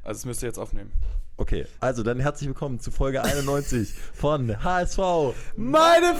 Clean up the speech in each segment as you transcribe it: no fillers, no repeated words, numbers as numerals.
Also es müsst ihr jetzt aufnehmen. Okay, also dann herzlich willkommen zu Folge 91 von HSV Meine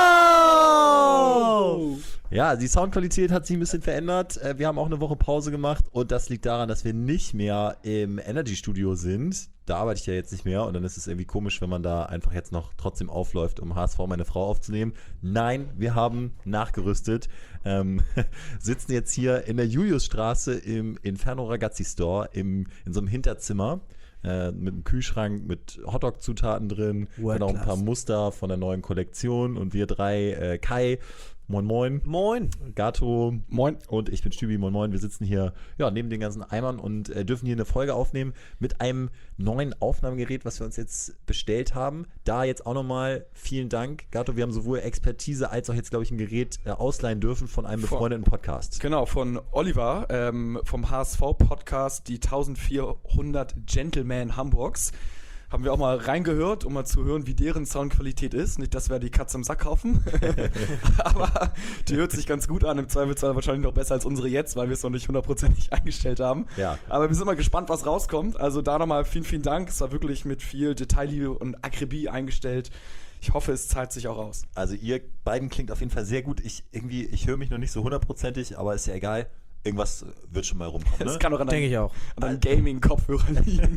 Frau! Ja, die Soundqualität hat sich ein bisschen verändert. Wir haben auch eine Woche Pause gemacht und das liegt daran, dass wir nicht mehr im Energy Studio sind. Da arbeite ich ja jetzt nicht mehr und dann ist es irgendwie komisch, wenn man da einfach jetzt noch trotzdem aufläuft, um HSV Meine Frau aufzunehmen. Nein, wir haben nachgerüstet. Sitzen jetzt hier in der Juliusstraße im Inferno Ragazzi Store in so einem Hinterzimmer. Mit einem Kühlschrank mit Hotdog-Zutaten drin, und auch ein paar Muster von der neuen Kollektion und wir drei, Kai, moin moin. Moin. Gato, moin. Und ich bin Stübi, moin moin. Wir sitzen hier neben den ganzen Eimern und dürfen hier eine Folge aufnehmen mit einem neuen Aufnahmegerät, was wir uns jetzt bestellt haben. Da jetzt auch nochmal vielen Dank, Gato. Wir haben sowohl Expertise als auch jetzt, glaube ich, ein Gerät ausleihen dürfen von einem befreundeten Podcast. Genau, von Oliver vom HSV-Podcast, die 1400 Gentlemen Hamburgs. Haben wir auch mal reingehört, um mal zu hören, wie deren Soundqualität ist. Nicht, dass wir die Katze im Sack kaufen, aber die hört sich ganz gut an. Im Zweifelsfall wahrscheinlich noch besser als unsere jetzt, weil wir es noch nicht 100% eingestellt haben. Ja. Aber wir sind mal gespannt, was rauskommt. Also da nochmal vielen, vielen Dank. Es war wirklich mit viel Detailliebe und Akribie eingestellt. Ich hoffe, es zahlt sich auch aus. Also ihr beiden klingt auf jeden Fall sehr gut. Ich höre mich noch nicht so 100%ig, aber ist ja egal. Irgendwas wird schon mal rumkommen. Das kann auch an deinem Gaming-Kopfhörer liegen.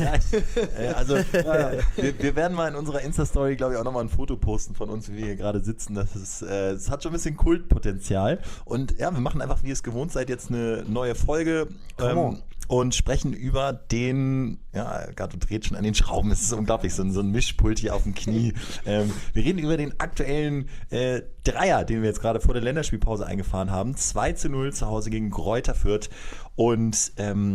Wir werden mal in unserer Insta-Story, glaube ich, auch nochmal ein Foto posten von uns, wie wir hier gerade sitzen. Das hat schon ein bisschen Kultpotenzial. Und ja, wir machen einfach, wie ihr es gewohnt seid, jetzt eine neue Folge und sprechen über den, Gato dreht schon an den Schrauben, es ist unglaublich, so ein Mischpult hier auf dem Knie. Wir reden über den aktuellen Dreier, den wir jetzt gerade vor der Länderspielpause eingefahren haben. 2:0 zu Hause gegen Greuther Fürth. Und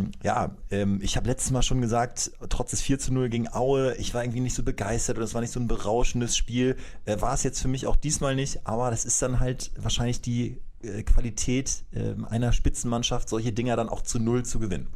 ich habe letztes Mal schon gesagt, trotz des 4:0 gegen Aue, ich war irgendwie nicht so begeistert und es war nicht so ein berauschendes Spiel. War es jetzt für mich auch diesmal nicht, aber das ist dann halt wahrscheinlich die Qualität einer Spitzenmannschaft, solche Dinger dann auch zu 0 zu gewinnen.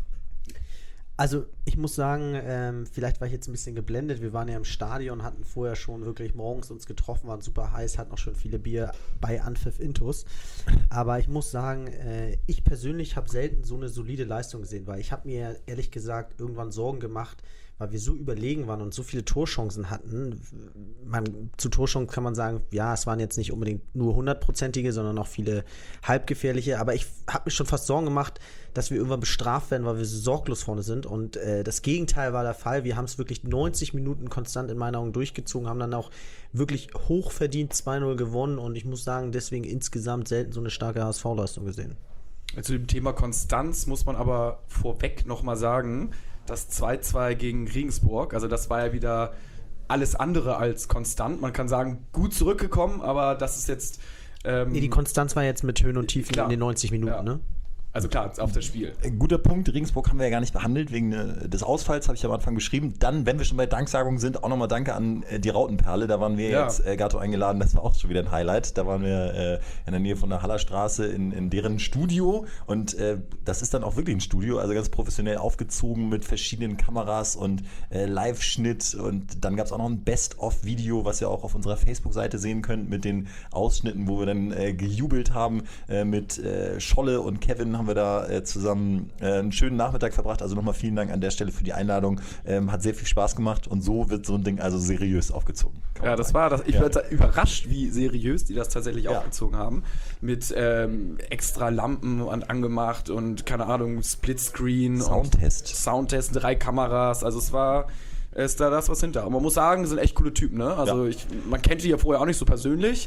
Also ich muss sagen, vielleicht war ich jetzt ein bisschen geblendet. Wir waren ja im Stadion, hatten vorher schon wirklich morgens uns getroffen, waren super heiß, hatten auch schon viele Bier bei Anpfiff Intus. Aber ich muss sagen, ich persönlich habe selten so eine solide Leistung gesehen, weil ich habe mir ehrlich gesagt irgendwann Sorgen gemacht, weil wir so überlegen waren und so viele Torchancen hatten. Zu Torchancen kann man sagen, ja, es waren jetzt nicht unbedingt nur 100%ige, sondern auch viele halbgefährliche. Aber ich habe mir schon fast Sorgen gemacht, dass wir irgendwann bestraft werden, weil wir so sorglos vorne sind. Und das Gegenteil war der Fall. Wir haben es wirklich 90 Minuten konstant in meinen Augen durchgezogen, haben dann auch wirklich hochverdient 2:0 gewonnen. Und ich muss sagen, deswegen insgesamt selten so eine starke HSV-Leistung gesehen. Zu dem Thema Konstanz muss man aber vorweg nochmal sagen, das 2:2 gegen Regensburg, also das war ja wieder alles andere als konstant. Man kann sagen, gut zurückgekommen, aber das ist jetzt... die Konstanz war jetzt mit Höhen und Tiefen in den 90 Minuten, ja. Ne? Also klar, auf das Spiel. Guter Punkt, Regensburg haben wir ja gar nicht behandelt, wegen des Ausfalls, habe ich am Anfang geschrieben. Dann, wenn wir schon bei Danksagungen sind, auch nochmal Danke an die Rautenperle. Da waren wir jetzt, Gato, eingeladen, das war auch schon wieder ein Highlight. Da waren wir in der Nähe von der Hallerstraße in deren Studio und das ist dann auch wirklich ein Studio, also ganz professionell aufgezogen mit verschiedenen Kameras und Live-Schnitt und dann gab es auch noch ein Best-of-Video, was ihr auch auf unserer Facebook-Seite sehen könnt mit den Ausschnitten, wo wir dann gejubelt haben mit Scholle und Kevin haben wir da zusammen einen schönen Nachmittag verbracht. Also nochmal vielen Dank an der Stelle für die Einladung. Hat sehr viel Spaß gemacht und so wird so ein Ding also seriös aufgezogen. Ja, das war das. Ich war überrascht, wie seriös die das tatsächlich aufgezogen haben. Mit extra Lampen und angemacht und keine Ahnung, Splitscreen. Soundtest, 3 Kameras. Also es war... ist da das was hinter. Aber man muss sagen, sind echt coole Typen, ne? Also man kennt die ja vorher auch nicht so persönlich,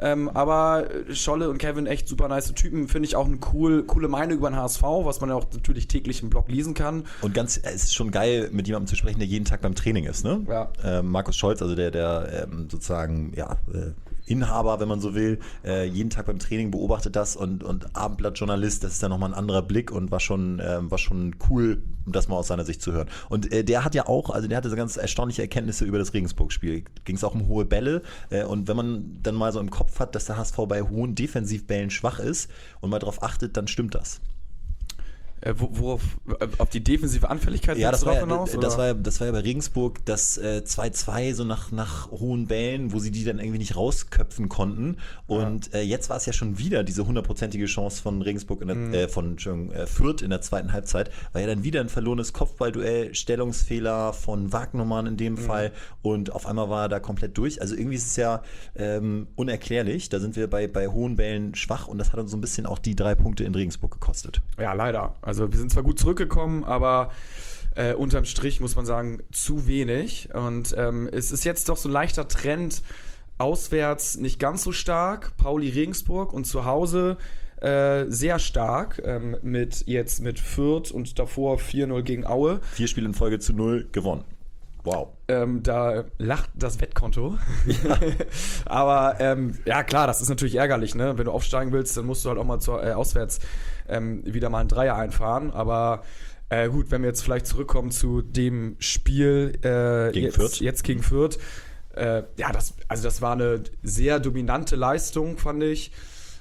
aber Scholle und Kevin echt super nice Typen, finde ich auch eine coole Meinung über den HSV, was man ja auch natürlich täglich im Blog lesen kann. Und es ist schon geil, mit jemandem zu sprechen, der jeden Tag beim Training ist, ne? Ja. Markus Scholz, also der sozusagen, Inhaber, wenn man so will, jeden Tag beim Training beobachtet das und Abendblatt-Journalist, das ist dann nochmal ein anderer Blick und war schon cool, das mal aus seiner Sicht zu hören. Und der hat ja auch, also der hatte so ganz erstaunliche Erkenntnisse über das Regensburg-Spiel. Ging es auch um hohe Bälle und wenn man dann mal so im Kopf hat, dass der HSV bei hohen Defensivbällen schwach ist und mal drauf achtet, dann stimmt das. Auf die defensive Anfälligkeit? Ja, das war ja bei Regensburg das 2-2 so nach hohen Bällen, wo sie die dann irgendwie nicht rausköpfen konnten. Und jetzt war es ja schon wieder diese 100%ige Chance von Regensburg, von Fürth in der zweiten Halbzeit. War ja dann wieder ein verlorenes Kopfballduell, Stellungsfehler von Wagnermann in dem Fall. Und auf einmal war er da komplett durch. Also irgendwie ist es ja unerklärlich. Da sind wir bei hohen Bällen schwach und das hat uns so ein bisschen auch die 3 Punkte in Regensburg gekostet. Ja, leider. Also wir sind zwar gut zurückgekommen, aber unterm Strich muss man sagen, zu wenig. Und es ist jetzt doch so ein leichter Trend, auswärts nicht ganz so stark, Pauli Regensburg, und zu Hause sehr stark, mit Fürth und davor 4-0 gegen Aue. 4 Spiele in Folge zu 0 gewonnen. Wow. Da lacht das Wettkonto. Ja. Aber ja klar, das ist natürlich ärgerlich, ne? Wenn du aufsteigen willst, dann musst du halt auch mal auswärts wieder mal einen Dreier einfahren. Aber gut, wenn wir jetzt vielleicht zurückkommen zu dem Spiel jetzt gegen Fürth. Das war eine sehr dominante Leistung, fand ich.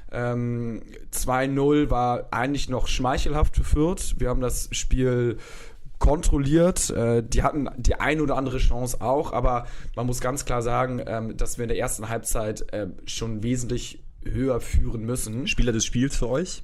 2-0 war eigentlich noch schmeichelhaft für Fürth. Wir haben das Spiel kontrolliert. Die hatten die ein oder andere Chance auch, aber man muss ganz klar sagen, dass wir in der ersten Halbzeit schon wesentlich höher führen müssen. Spieler des Spiels für euch?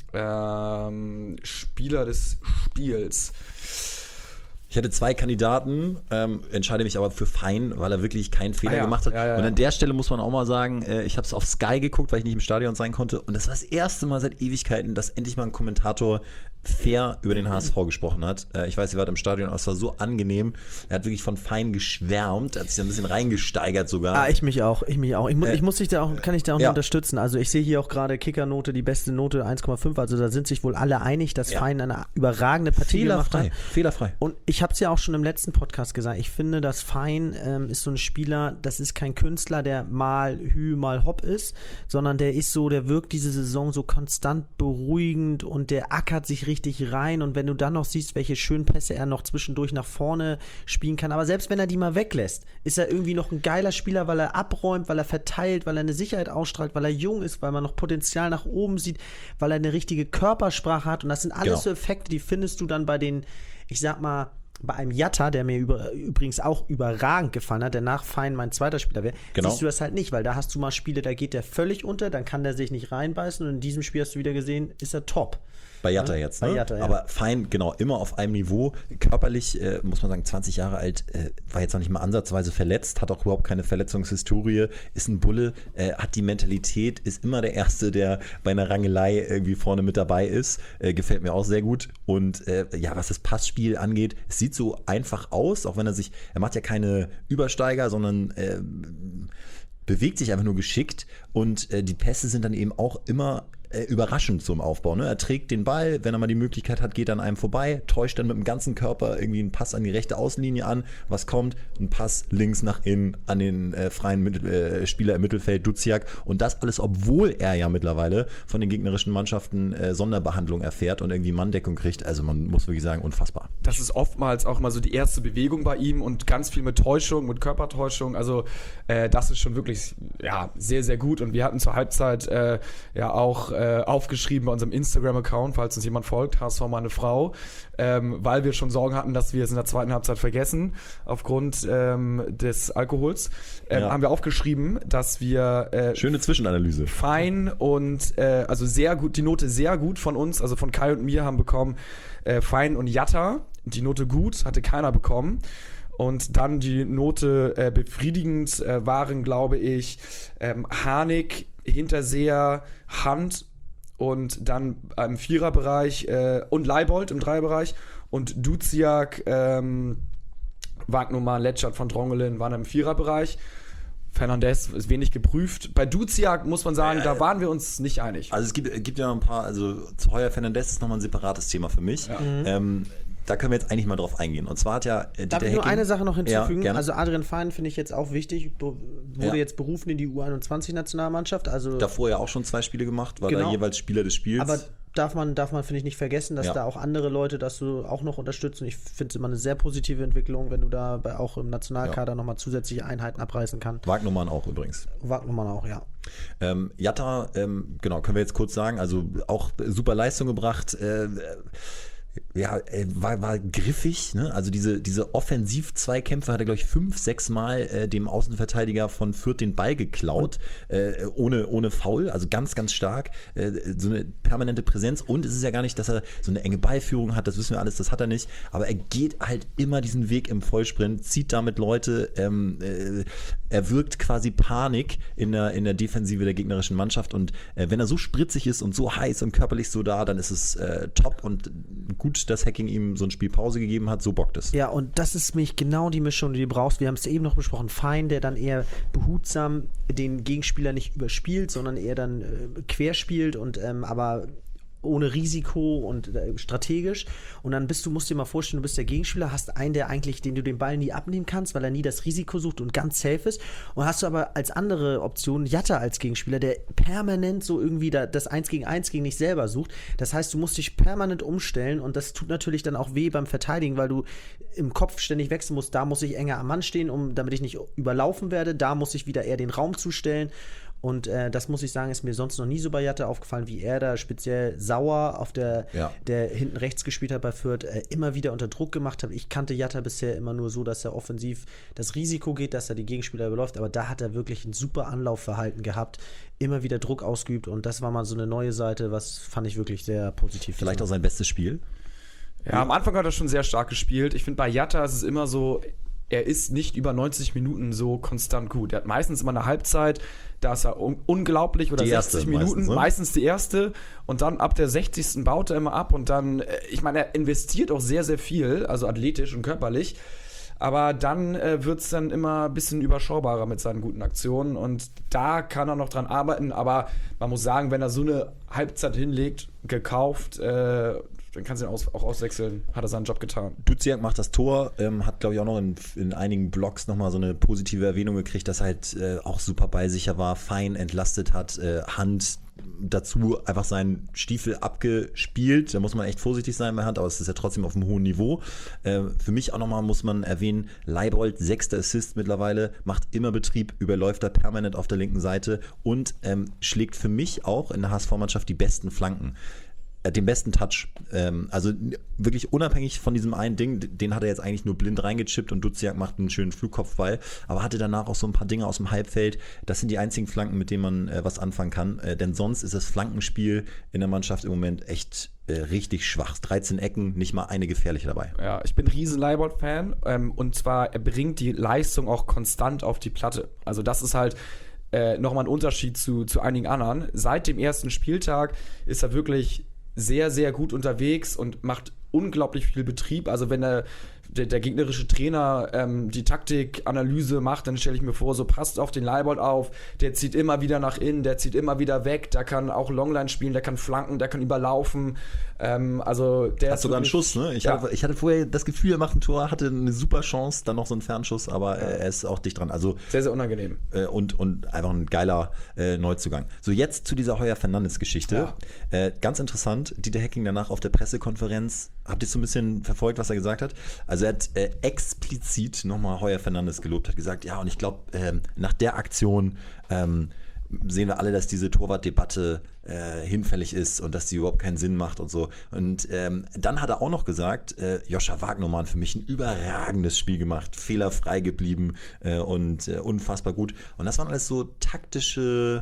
Spieler des Spiels. Ich hatte 2 Kandidaten, entscheide mich aber für Fein, weil er wirklich keinen Fehler gemacht hat. Ja. Und an der Stelle muss man auch mal sagen, ich habe es auf Sky geguckt, weil ich nicht im Stadion sein konnte. Und das war das erste Mal seit Ewigkeiten, dass endlich mal ein Kommentator fair über den HSV gesprochen hat. Ich weiß, ihr wart im Stadion, aber es war so angenehm. Er hat wirklich von Fein geschwärmt, hat sich ein bisschen reingesteigert sogar. Ich mich auch. Ich muss dich da auch, kann ich da auch nur unterstützen. Also ich sehe hier auch gerade Kickernote, die beste Note 1,5. Also da sind sich wohl alle einig, dass Fein eine überragende Partie gemacht hat. Fehlerfrei. Und ich habe es ja auch schon im letzten Podcast gesagt. Ich finde, dass Fein ist so ein Spieler, das ist kein Künstler, der mal Hü, mal Hopp ist, sondern der wirkt diese Saison so konstant beruhigend und der ackert sich richtig rein, und wenn du dann noch siehst, welche schönen Pässe er noch zwischendurch nach vorne spielen kann, aber selbst wenn er die mal weglässt, ist er irgendwie noch ein geiler Spieler, weil er abräumt, weil er verteilt, weil er eine Sicherheit ausstrahlt, weil er jung ist, weil man noch Potenzial nach oben sieht, weil er eine richtige Körpersprache hat, und das sind alles so Effekte, die findest du dann bei den, ich sag mal, bei einem Jatta, der mir übrigens auch überragend gefallen hat, der nach Fein mein zweiter Spieler wäre, siehst du das halt nicht, weil da hast du mal Spiele, da geht der völlig unter, dann kann der sich nicht reinbeißen, und in diesem Spiel hast du wieder gesehen, ist er top. Bei Jatta jetzt, ne? Bei Jatta, ja. Aber Fein, genau, immer auf einem Niveau. Körperlich, muss man sagen, 20 Jahre alt, war jetzt noch nicht mal ansatzweise verletzt, hat auch überhaupt keine Verletzungshistorie, ist ein Bulle, hat die Mentalität, ist immer der Erste, der bei einer Rangelei irgendwie vorne mit dabei ist. Gefällt mir auch sehr gut. Und was das Passspiel angeht, es sieht so einfach aus, auch wenn er macht ja keine Übersteiger, sondern bewegt sich einfach nur geschickt, und die Pässe sind dann eben auch immer überraschend so im Aufbau. Ne? Er trägt den Ball, wenn er mal die Möglichkeit hat, geht an einem vorbei, täuscht dann mit dem ganzen Körper irgendwie einen Pass an die rechte Außenlinie an. Was kommt? Ein Pass links nach innen an den freien Spieler im Mittelfeld, Duziak. Und das alles, obwohl er ja mittlerweile von den gegnerischen Mannschaften Sonderbehandlung erfährt und irgendwie Manndeckung kriegt. Also man muss wirklich sagen, unfassbar. Das ist oftmals auch immer so die erste Bewegung bei ihm und ganz viel mit Täuschung, mit Körpertäuschung. Also das ist schon wirklich sehr, sehr gut. Und wir hatten zur Halbzeit auch aufgeschrieben bei unserem Instagram-Account, falls uns jemand folgt, HSV meine Frau, weil wir schon Sorgen hatten, dass wir es in der zweiten Halbzeit vergessen, aufgrund des Alkohols, haben wir aufgeschrieben, dass wir schöne Zwischenanalyse. Fein und also sehr gut, die Note sehr gut von uns, also von Kai und mir haben bekommen, Fein und Jatta, die Note gut, hatte keiner bekommen. Und dann die Note befriedigend waren, glaube ich, Harnik, Hinterseher, Hand und dann im Viererbereich und Leibold im Dreierbereich und Duziak, Wagnumann, Letschert von Drongelen waren im Viererbereich. Fernandes ist wenig geprüft. Bei Duziak muss man sagen, da waren wir uns nicht einig. Also es gibt ja ein paar, also zu Heuer Fernandes ist nochmal ein separates Thema für mich. Ja. Da können wir jetzt eigentlich mal drauf eingehen. Und zwar hat ja Darf ich nur eine Sache noch hinzufügen? Ja, also Adrian Fein finde ich jetzt auch wichtig. Wurde jetzt berufen in die U21-Nationalmannschaft. Also davor ja auch schon 2 Spiele gemacht, war da jeweils Spieler des Spiels. Aber darf man finde ich, nicht vergessen, dass da auch andere Leute das so auch noch unterstützen. Ich finde es immer eine sehr positive Entwicklung, wenn du da auch im Nationalkader nochmal zusätzliche Einheiten abreißen kannst. Wagnumann auch übrigens. Wagnumann auch, ja. Jatta, genau, können wir jetzt kurz sagen, also auch super Leistung gebracht, war griffig, ne? Also diese Offensiv-Zweikämpfe hat er, glaube ich, 5-6 Mal dem Außenverteidiger von Fürth den Ball geklaut, ohne Foul, also ganz, ganz stark, so eine permanente Präsenz, und es ist ja gar nicht, dass er so eine enge Ballführung hat, das wissen wir alles, das hat er nicht, aber er geht halt immer diesen Weg im Vollsprint, zieht damit Leute, er wirkt quasi Panik in der Defensive der gegnerischen Mannschaft, und wenn er so spritzig ist und so heiß und körperlich so da, dann ist es top und gut, dass Hacking ihm so ein Spiel Pause gegeben hat, so bockt es. Ja, und das ist nämlich genau die Mischung, die du brauchst. Wir haben es eben noch besprochen, Fein, der dann eher behutsam den Gegenspieler nicht überspielt, sondern eher dann querspielt und aber ohne Risiko und strategisch. Und dann musst du dir mal vorstellen, du bist der Gegenspieler, hast einen, den du den Ball nie abnehmen kannst, weil er nie das Risiko sucht und ganz safe ist. Und hast du aber als andere Option Jatta als Gegenspieler, der permanent so irgendwie das 1 gegen 1 gegen dich selber sucht. Das heißt, du musst dich permanent umstellen, und das tut natürlich dann auch weh beim Verteidigen, weil du im Kopf ständig wechseln musst. Da muss ich enger am Mann stehen, damit ich nicht überlaufen werde. Da muss ich wieder eher den Raum zustellen. Und das muss ich sagen, ist mir sonst noch nie so bei Jatta aufgefallen, wie er da speziell Sauer der hinten rechts gespielt hat bei Fürth, immer wieder unter Druck gemacht hat. Ich kannte Jatta bisher immer nur so, dass er offensiv das Risiko geht, dass er die Gegenspieler überläuft, aber da hat er wirklich ein super Anlaufverhalten gehabt, immer wieder Druck ausgeübt, und das war mal so eine neue Seite, was fand ich wirklich sehr positiv. Vielleicht auch sein bestes Spiel? Ja, am Anfang hat er schon sehr stark gespielt. Ich finde, bei Jatta ist es immer so, er ist nicht über 90 Minuten so konstant gut. Er hat meistens immer eine Halbzeit, da ist er unglaublich, oder 60 Minuten, meistens die erste, und dann ab der 60. baut er immer ab, und dann, ich meine, er investiert auch sehr, sehr viel, also athletisch und körperlich, aber dann wird es dann immer ein bisschen überschaubarer mit seinen guten Aktionen, und da kann er noch dran arbeiten, aber man muss sagen, wenn er so eine Halbzeit hinlegt, gekauft, dann kannst du ihn auch auswechseln, hat er seinen Job getan. Duziak macht das Tor, hat, glaube ich, auch noch in einigen Blogs nochmal so eine positive Erwähnung gekriegt, dass er halt auch super ballsicher war, fein entlastet hat, Hand dazu einfach seinen Stiefel abgespielt. Da muss man echt vorsichtig sein bei Hand, aber es ist ja trotzdem auf einem hohen Niveau. Für mich auch nochmal muss man erwähnen, Leibold, 6. Assist mittlerweile, macht immer Betrieb, überläuft da permanent auf der linken Seite und schlägt für mich auch in der HSV-Mannschaft die besten Flanken. Den besten Touch. Also wirklich unabhängig von diesem einen Ding, den hat er jetzt eigentlich nur blind reingechippt, und Duziak macht einen schönen Flugkopfball, aber hatte danach auch so ein paar Dinge aus dem Halbfeld. Das sind die einzigen Flanken, mit denen man was anfangen kann. Denn sonst ist das Flankenspiel in der Mannschaft im Moment echt richtig schwach. 13 Ecken, nicht mal eine gefährliche dabei. Ja, ich bin riesen Leibold-Fan, und zwar, er bringt die Leistung auch konstant auf die Platte. Also das ist halt nochmal ein Unterschied zu einigen anderen. Seit dem ersten Spieltag ist er wirklich sehr, sehr gut unterwegs und macht unglaublich viel Betrieb. Also wenn der gegnerische Trainer die Taktikanalyse macht, dann stelle ich mir vor, so passt auf den Leibold auf, der zieht immer wieder nach innen, der zieht immer wieder weg, der kann auch Longline spielen, der kann flanken, der kann überlaufen. Also der hat sogar einen Schuss, ne? Ich hatte vorher das Gefühl, er macht ein Tor, hatte eine super Chance, dann noch so einen Fernschuss, aber er ist auch dicht dran. Also sehr, sehr unangenehm. Und einfach ein geiler Neuzugang. So, jetzt zu dieser Heuer-Fernandes-Geschichte. Ja. Ganz interessant, Dieter Hecking danach auf der Pressekonferenz, habt ihr so ein bisschen verfolgt, was er gesagt hat? Also er hat explizit nochmal Heuer Fernandes gelobt, hat gesagt, ja, und ich glaube, nach der Aktion sehen wir alle, dass diese Torwartdebatte hinfällig ist und dass die überhaupt keinen Sinn macht und so. Und dann hat er auch noch gesagt, Joscha Wagnumann für mich ein überragendes Spiel gemacht, fehlerfrei geblieben und unfassbar gut. Und das waren alles so taktische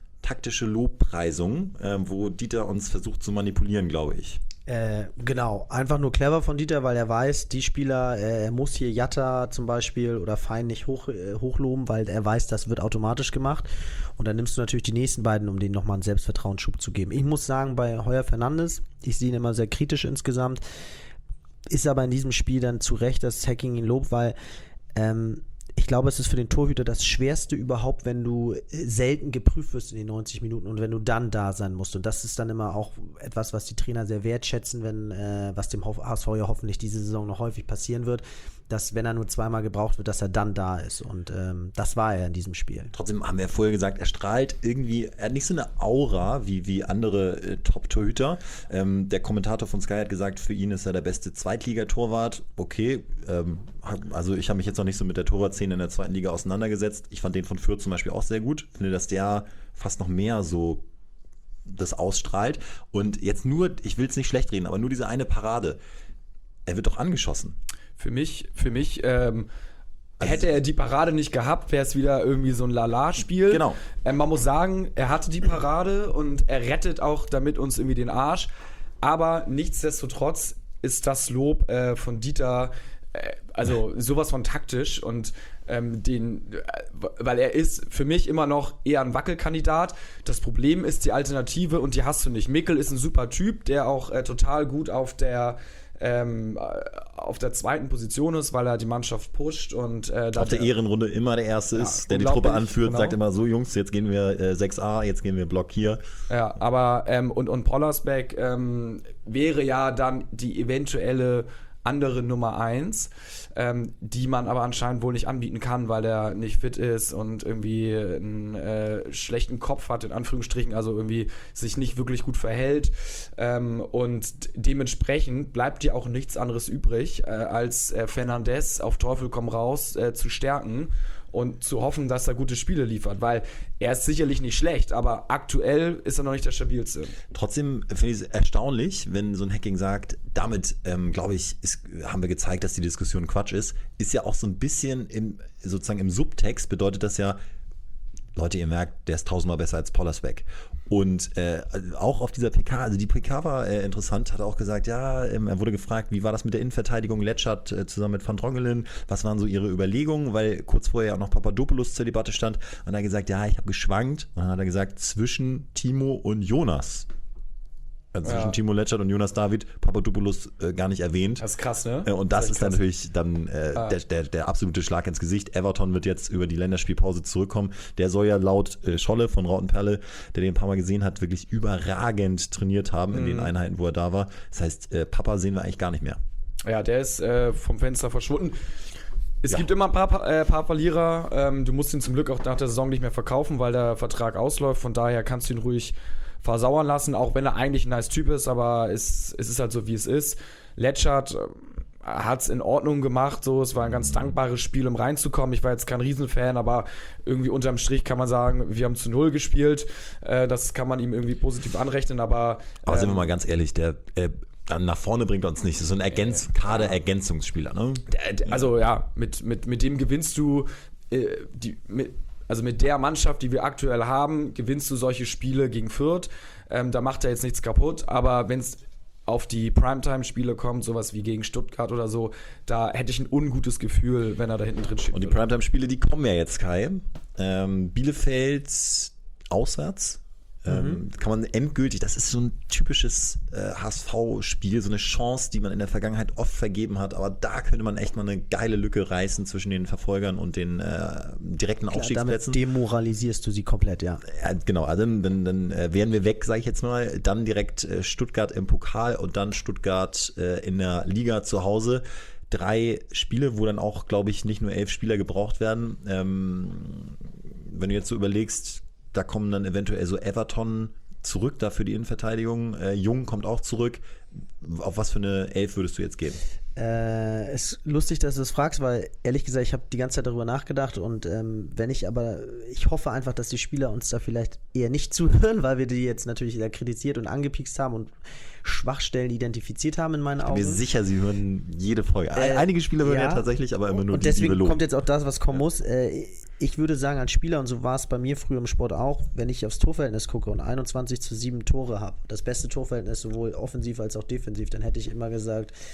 Lobpreisungen, wo Dieter uns versucht zu manipulieren, glaube ich. Genau, einfach nur clever von Dieter, weil er weiß, die Spieler, er muss hier Jatta zum Beispiel oder Fein nicht hochloben, weil er weiß, das wird automatisch gemacht. Und dann nimmst du natürlich die nächsten beiden, um denen nochmal einen Selbstvertrauensschub zu geben. Ich muss sagen, bei Heuer Fernandes, ich sehe ihn immer sehr kritisch ich ist aber in diesem Spiel dann zu Recht, dass Hacking ihn lobt, weil ich glaube, es ist für den Torhüter das Schwerste überhaupt, wenn du selten geprüft wirst in den 90 Minuten und wenn du dann da sein musst. Und das ist dann immer auch etwas, was die Trainer sehr wertschätzen, was dem HSV ja hoffentlich diese Saison noch häufig passieren wird, dass, wenn er nur zweimal gebraucht wird, dass er dann da ist. Und das war er in diesem Spiel. Trotzdem haben wir vorher gesagt, er strahlt irgendwie, er hat nicht so eine Aura wie andere Top-Torhüter. Der Kommentator von Sky hat gesagt, für ihn ist er der beste Zweitligatorwart. Okay, also ich habe mich jetzt noch nicht so mit der Torwartszene in der zweiten Liga auseinandergesetzt. Ich fand den von Fürth zum Beispiel auch sehr gut. Finde, dass der fast noch mehr so das ausstrahlt. Und jetzt nur, ich will es nicht schlecht reden, aber nur diese eine Parade. Er wird doch angeschossen. Für mich hätte er die Parade nicht gehabt, wäre es wieder irgendwie so ein Lala-Spiel. Genau. Man muss sagen, er hatte die Parade und er rettet auch damit uns irgendwie den Arsch. Aber nichtsdestotrotz ist das Lob von Dieter also sowas von taktisch und weil er ist für mich immer noch eher ein Wackelkandidat. Das Problem ist die Alternative und die hast du nicht. Mikkel ist ein super Typ, der auch total gut auf der zweiten Position ist, weil er die Mannschaft pusht und auf der Ehrenrunde immer der Erste ist, der die Truppe anführt, genau. Sagt immer so, Jungs, jetzt gehen wir 6a, jetzt gehen wir Block hier. Ja, aber und Pollersbeck wäre ja dann die eventuelle andere Nummer 1, die man aber anscheinend wohl nicht anbieten kann, weil er nicht fit ist und irgendwie einen schlechten Kopf hat, in Anführungsstrichen, also irgendwie sich nicht wirklich gut verhält. Und dementsprechend bleibt dir auch nichts anderes übrig, als Fernandes auf Teufel komm raus zu stärken und zu hoffen, dass er gute Spiele liefert, weil er ist sicherlich nicht schlecht, aber aktuell ist er noch nicht der stabilste. Trotzdem finde ich es erstaunlich, wenn so ein Hacking sagt, damit, glaube ich, haben wir gezeigt, dass die Diskussion Quatsch ist ja auch so ein bisschen sozusagen im Subtext bedeutet das ja, Leute, ihr merkt, der ist 1000-mal besser als Pollersbeck. Und auch auf dieser PK, also die PK war interessant, hat er auch gesagt, ja, er wurde gefragt, wie war das mit der Innenverteidigung, Letschert zusammen mit Van Drongelen, was waren so ihre Überlegungen, weil kurz vorher ja auch noch Papadopoulos zur Debatte stand und er hat gesagt, ja, ich habe geschwankt und dann hat er gesagt, zwischen Timo und Jonas. Also zwischen Timo Letschert und Jonas David, Papadopoulos gar nicht erwähnt. Das ist krass, ne? Und das ist natürlich dann der absolute Schlag ins Gesicht. Everton wird jetzt über die Länderspielpause zurückkommen. Der soll ja laut Scholle von Rautenperle, der den ein paar Mal gesehen hat, wirklich überragend trainiert haben in den Einheiten, wo er da war. Das heißt, Papa sehen wir eigentlich gar nicht mehr. Ja, der ist vom Fenster verschwunden. Es gibt immer ein paar Verlierer. Du musst ihn zum Glück auch nach der Saison nicht mehr verkaufen, weil der Vertrag ausläuft. Von daher kannst du ihn ruhig versauern lassen, auch wenn er eigentlich ein nice Typ ist, aber es ist halt so, wie es ist. Letschert hat es in Ordnung gemacht, so, es war ein ganz dankbares Spiel, um reinzukommen. Ich war jetzt kein Riesenfan, aber irgendwie unterm Strich kann man sagen, wir haben zu 0 gespielt. Das kann man ihm irgendwie positiv anrechnen, aber sind wir mal ganz ehrlich, der dann nach vorne bringt uns nicht. Das ist so ein Kader-Ergänzungsspieler, ne? Also ja, mit dem gewinnst du mit der Mannschaft, die wir aktuell haben, gewinnst du solche Spiele gegen Fürth. Da macht er jetzt nichts kaputt, aber wenn es auf die Primetime-Spiele kommt, sowas wie gegen Stuttgart oder so, da hätte ich ein ungutes Gefühl, wenn er da hinten drin steht. Und die Primetime-Spiele, die kommen ja jetzt, Kai. Bielefeld auswärts. Kann man endgültig, das ist so ein typisches HSV-Spiel, so eine Chance, die man in der Vergangenheit oft vergeben hat, aber da könnte man echt mal eine geile Lücke reißen zwischen den Verfolgern und den direkten Aufstiegsplätzen. Damit demoralisierst du sie komplett, ja. Genau, also dann wären wir weg, sage ich jetzt mal, dann direkt Stuttgart im Pokal und dann Stuttgart in der Liga zu Hause. 3 Spiele, wo dann auch, glaube ich, nicht nur 11 Spieler gebraucht werden. Wenn du jetzt so überlegst, da kommen dann eventuell so Everton zurück, da für die Innenverteidigung. Jung kommt auch zurück. Auf was für eine 11 würdest du jetzt gehen? Es ist lustig, dass du das fragst, weil ehrlich gesagt, ich habe die ganze Zeit darüber nachgedacht und ich hoffe einfach, dass die Spieler uns da vielleicht eher nicht zuhören, weil wir die jetzt natürlich sehr kritisiert und angepiekst haben und Schwachstellen identifiziert haben in meinen Augen. Ich bin mir sicher, sie hören jede Folge. Einige Spieler hören ja tatsächlich, aber immer nur und die deswegen kommt jetzt auch das, was kommen muss. Ich würde sagen, als Spieler, und so war es bei mir früher im Sport auch, wenn ich aufs Torverhältnis gucke und 21:7 Tore habe, das beste Torverhältnis sowohl offensiv als auch defensiv, dann hätte ich immer gesagt,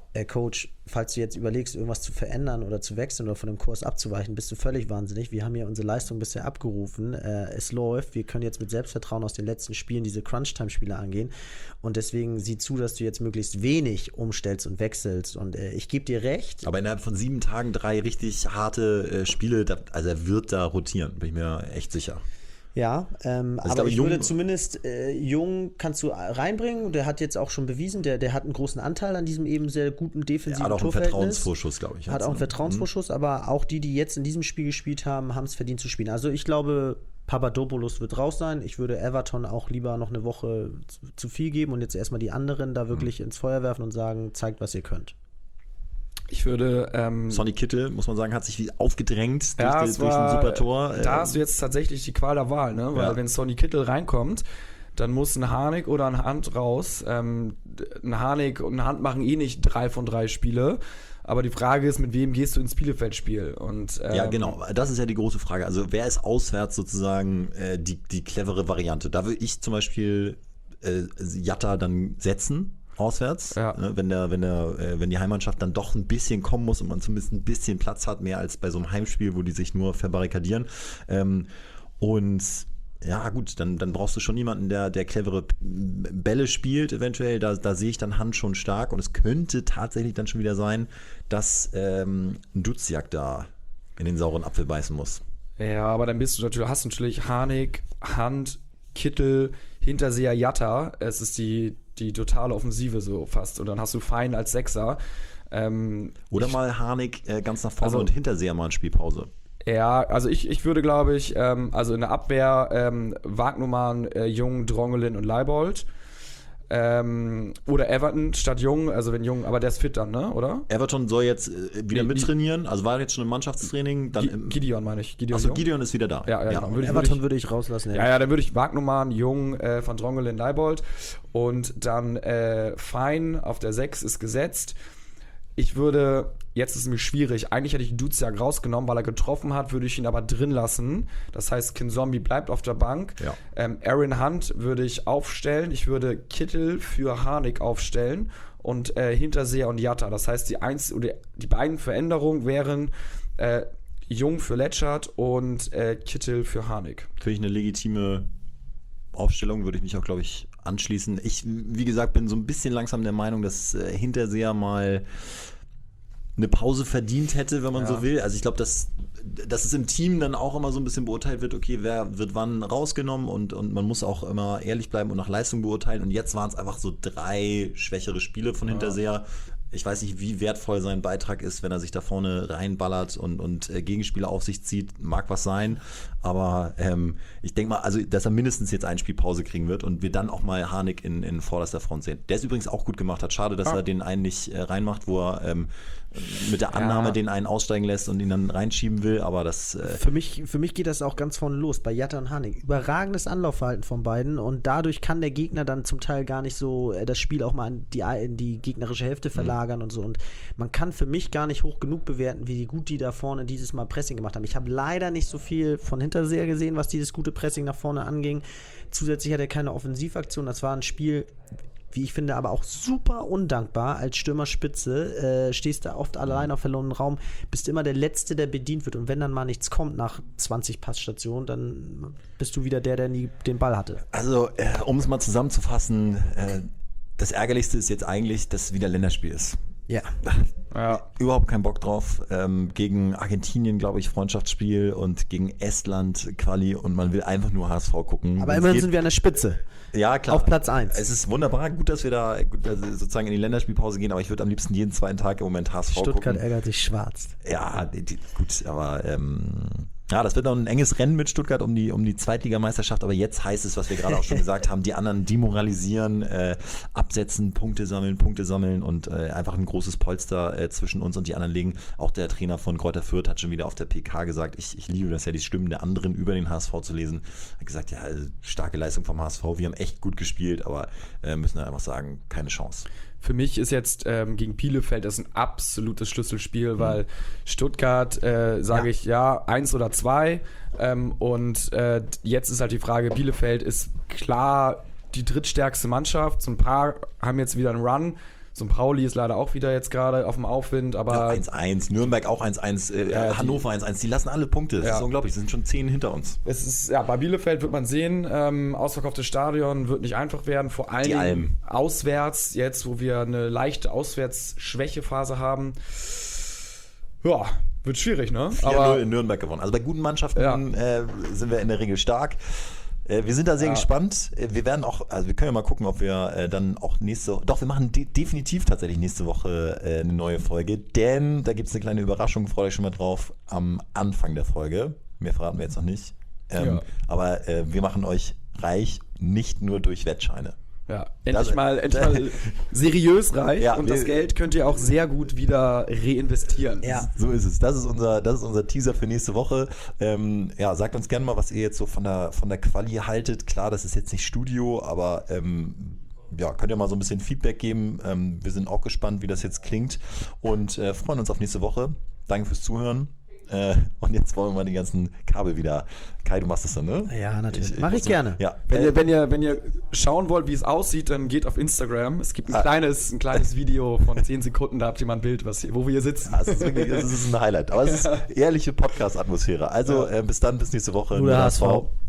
Coach, falls du jetzt überlegst, irgendwas zu verändern oder zu wechseln oder von dem Kurs abzuweichen, bist du völlig wahnsinnig. Wir haben ja unsere Leistung bisher abgerufen. Es läuft. Wir können jetzt mit Selbstvertrauen aus den letzten Spielen diese Crunch-Time-Spiele angehen. Und deswegen sieh zu, dass du jetzt möglichst wenig umstellst und wechselst. Und ich gebe dir recht. Aber innerhalb von 7 Tagen 3 richtig harte Spiele, also er wird da rotieren, bin ich mir echt sicher. Ja, aber ich würde zumindest Jung kannst du reinbringen. Der hat jetzt auch schon bewiesen, der hat einen großen Anteil an diesem eben sehr guten defensiven Torverhältnis. Hat auch einen Vertrauensvorschuss, glaube ich. Hat auch einen Vertrauensvorschuss, aber auch die jetzt in diesem Spiel gespielt haben, haben es verdient zu spielen. Also ich glaube, Papadopoulos wird raus sein. Ich würde Everton auch lieber noch eine Woche zu viel geben und jetzt erstmal die anderen da wirklich ins Feuer werfen und sagen, zeigt, was ihr könnt. Ich würde. Sonny Kittel, muss man sagen, hat sich wie aufgedrängt durch ein super Tor. Da hast du jetzt tatsächlich die Qual der Wahl, ne? Weil wenn Sonny Kittel reinkommt, dann muss ein Harnik oder ein Hand raus. Ein Harnik und ein Hand machen nicht 3 von 3 Spiele. Aber die Frage ist, mit wem gehst du ins Bielefeld-Spiel? Ja, genau. Das ist ja die große Frage. Also wer ist auswärts sozusagen die clevere Variante? Da würde ich zum Beispiel Jatta dann setzen. Auswärts, wenn die Heimmannschaft dann doch ein bisschen kommen muss und man zumindest ein bisschen Platz hat, mehr als bei so einem Heimspiel, wo die sich nur verbarrikadieren. Und ja gut, dann brauchst du schon jemanden, der clevere Bälle spielt eventuell. Da sehe ich dann Hand schon stark und es könnte tatsächlich dann schon wieder sein, dass ein Duziak da in den sauren Apfel beißen muss. Ja, aber dann hast du natürlich Harnik, Hand, Kittel, Hinterseher, Jatta. Es ist die totale Offensive so fast. Und dann hast du Fein als Sechser. Oder mal Harnik ganz nach vorne und Hinterseher mal eine Spielpause. Ja, also ich würde, glaube ich, also in der Abwehr Wagnumann, Jung, Drongelin und Leibold. Oder Everton statt Jung, also wenn Jung, aber der ist fit dann, ne, oder? Everton soll jetzt wieder mittrainieren, also war jetzt schon im Mannschaftstraining. Gideon meine ich. Gideon ist wieder da. Ja. Genau. Everton würde ich rauslassen. Ja, dann würde ich Wagnumann, Jung, Van Drongelen, Leibold und dann Fein auf der 6 ist gesetzt. Ich würde, jetzt ist es mir schwierig, eigentlich hätte ich Duziak rausgenommen, weil er getroffen hat, würde ich ihn aber drin lassen. Das heißt, Kinzombie bleibt auf der Bank. Ja. Aaron Hunt würde ich aufstellen. Ich würde Kittel für Harnik aufstellen und Hinterseher und Jatta. Das heißt, die beiden Veränderungen wären Jung für Letschert und Kittel für Harnik. Finde ich eine legitime Aufstellung, würde ich mich auch, glaube ich, anschließen. Ich, wie gesagt, bin so ein bisschen langsam der Meinung, dass Hinterseher mal eine Pause verdient hätte, wenn man so will. Also ich glaube, dass es im Team dann auch immer so ein bisschen beurteilt wird, okay, wer wird wann rausgenommen und man muss auch immer ehrlich bleiben und nach Leistung beurteilen. Und jetzt waren es einfach so 3 schwächere Spiele von Hinterseher. Ich weiß nicht, wie wertvoll sein Beitrag ist, wenn er sich da vorne reinballert und Gegenspieler auf sich zieht. Mag was sein, aber ich denke mal, also, dass er mindestens jetzt eine Spielpause kriegen wird und wir dann auch mal Harnik in vorderster Front sehen. Der es übrigens auch gut gemacht hat. Schade, dass er den einen nicht reinmacht, wo er mit der Annahme den einen aussteigen lässt und ihn dann reinschieben will, aber das... Für mich geht das auch ganz vorne los, bei Jatta und Harnik. Überragendes Anlaufverhalten von beiden und dadurch kann der Gegner dann zum Teil gar nicht so das Spiel auch mal in die gegnerische Hälfte verlagern und so. Und man kann für mich gar nicht hoch genug bewerten, wie gut die da vorne dieses Mal Pressing gemacht haben. Ich habe leider nicht so viel von Hinterseher gesehen, was dieses gute Pressing nach vorne anging. Zusätzlich hat er keine Offensivaktion. Das war ein Spiel, wie ich finde, aber auch super undankbar als Stürmerspitze. Stehst da oft allein auf verlorenen Raum, bist immer der Letzte, der bedient wird. Und wenn dann mal nichts kommt nach 20 Passstationen, dann bist du wieder der nie den Ball hatte. Also, um es mal zusammenzufassen, das Ärgerlichste ist jetzt eigentlich, dass es wieder Länderspiel ist. Ja. Überhaupt keinen Bock drauf. Gegen Argentinien, glaube ich, Freundschaftsspiel und gegen Estland Quali und man will einfach nur HSV gucken. Aber immerhin sind wir an der Spitze. Ja, klar. Auf Platz 1. Es ist wunderbar, gut, dass wir da sozusagen in die Länderspielpause gehen, aber ich würde am liebsten jeden zweiten Tag im Moment HSV gucken. Stuttgart ärgert sich schwarz. Ja, gut, aber das wird noch ein enges Rennen mit Stuttgart um die Zweitligameisterschaft, aber jetzt heißt es, was wir gerade auch schon gesagt haben, die anderen demoralisieren, absetzen, Punkte sammeln und einfach ein großes Polster zwischen uns und die anderen legen. Auch der Trainer von Greuther Fürth hat schon wieder auf der PK gesagt, ich liebe das ja, die Stimmen der anderen über den HSV zu lesen. Er hat gesagt, ja, starke Leistung vom HSV, wir haben echt gut gespielt, aber müssen einfach sagen, keine Chance. Für mich ist jetzt gegen Bielefeld das ein absolutes Schlüsselspiel, weil Stuttgart, sage ich, 1 oder 2. Und jetzt ist halt die Frage, Bielefeld ist klar die drittstärkste Mannschaft. So ein paar haben jetzt wieder einen Run. So ein Pauli ist leider auch wieder jetzt gerade auf dem Aufwind, aber... Ja, 1-1, Nürnberg auch 1-1, Hannover 1-1, die lassen alle Punkte, das ist unglaublich, sie sind schon 10 hinter uns. Es ist, bei Bielefeld wird man sehen, ausverkauftes Stadion wird nicht einfach werden, vor allen Dingen auswärts, jetzt wo wir eine leichte Auswärtsschwächephase haben. Ja, wird schwierig, ne? 4-0 in Nürnberg gewonnen. Also bei guten Mannschaften sind wir in der Regel stark. Wir sind da sehr gespannt. Wir werden auch, also wir können ja mal gucken, ob wir dann auch wir machen definitiv tatsächlich nächste Woche eine neue Folge, denn da gibt es eine kleine Überraschung, freut euch schon mal drauf, am Anfang der Folge. Mehr verraten wir jetzt noch nicht. Aber wir machen euch reich, nicht nur durch Wettscheine. Ja, endlich mal seriös reich und das Geld könnt ihr auch sehr gut wieder reinvestieren. Ja, so ist es. Das ist unser Teaser für nächste Woche. Sagt uns gerne mal, was ihr jetzt so von der Quali haltet. Klar, das ist jetzt nicht Studio, aber könnt ihr mal so ein bisschen Feedback geben. Wir sind auch gespannt, wie das jetzt klingt und freuen uns auf nächste Woche. Danke fürs Zuhören. Und jetzt wollen wir mal die ganzen Kabel wieder. Kai, du machst das dann, ne? Ja, natürlich. Mach ich gerne. Ja. Wenn ihr schauen wollt, wie es aussieht, dann geht auf Instagram. Es gibt ein kleines Video von 10 Sekunden, da habt ihr mal ein Bild, wo wir hier sitzen. Das ist wirklich, das ist ein Highlight. Aber es ist ehrliche Podcast-Atmosphäre. Also bis dann, bis nächste Woche. Nur HSV.